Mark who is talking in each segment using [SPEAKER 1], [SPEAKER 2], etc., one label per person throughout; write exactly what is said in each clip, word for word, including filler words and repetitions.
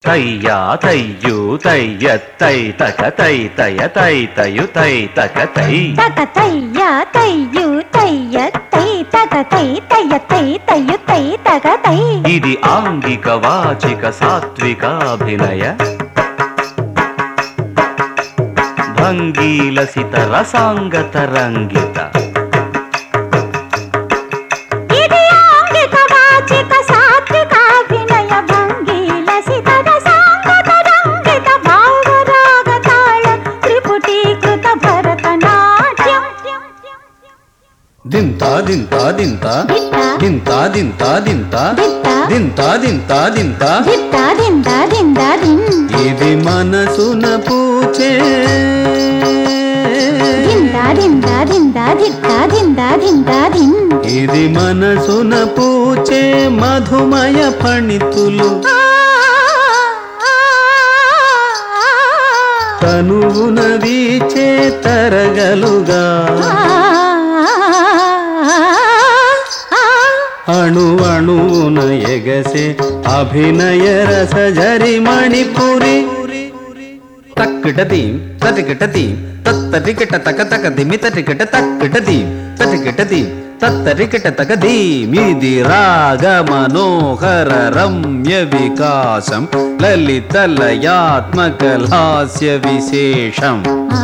[SPEAKER 1] తయ్యా తయ్యు తయ్య తై తక తై తయ తై తయు తై తక తై
[SPEAKER 2] తక తయ్యా తయ్యు తయ్య తై తక తై తయ తై తయు తై తక తై.
[SPEAKER 1] ఇది ఆంగిక వాచిక సాత్వికాభినయ భంగీలసిత రసాంగత రంగిత.
[SPEAKER 2] ఇది ఆంగిక వాచిక సాత్వికాభినయ భంగీలసిత రసాంగత రంగిత భావరాగ తాళ త్రిపుటీకృత భరతనాట్యం.
[SPEAKER 3] దింతా దింతా దింతా దింతా దింతా దింతా దింతా దింతా దింతా
[SPEAKER 2] దింతా దిందా దిందా దిన్.
[SPEAKER 3] ఇది మనసున పూచే
[SPEAKER 2] దిందా దిందా దిందా దిందా దిందా దిందా దిన్.
[SPEAKER 3] ఇది మనసున పూచే మధుమయ ఫణితులు తనువున వీచే తరగలుగా అణు అణువున ఎగసే అభినయ రస జరి మణిపురి. తక్కిటది తటికిటది తత్తటికిట తక తక దిమి తటికిట తక్కిటది తటికిటది తత్తటికిట తక ధీమిది రాగ మనోహర రమ్య వికాసం లలిత లయాత్మక లాస్య విశేషం.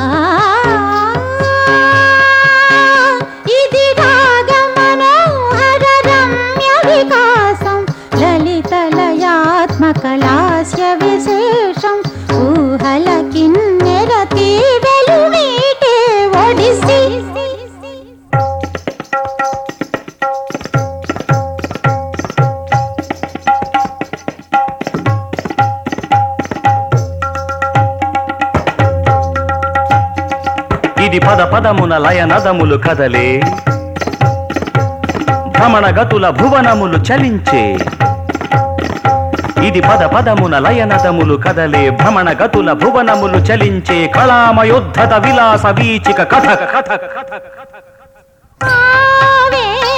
[SPEAKER 2] ఇది రాగ మనోహర రమ్య వికాసం లలిత లయాత్మక లాస్య విశేషం. ఊహల కిన్నెర తీవెలు మీటే ఒడిసి.
[SPEAKER 1] ఇది పద పదమున లయనదములు కదలే భ్రమణ గతుల భువనములు చలించే. ఇది పద పదమున లయనదములు కదలే భ్రమణ గతుల భువనములు చలించే కళామయోద్ధత విలాస వీచిక కథ కథ కథ కథ.
[SPEAKER 2] ఆవే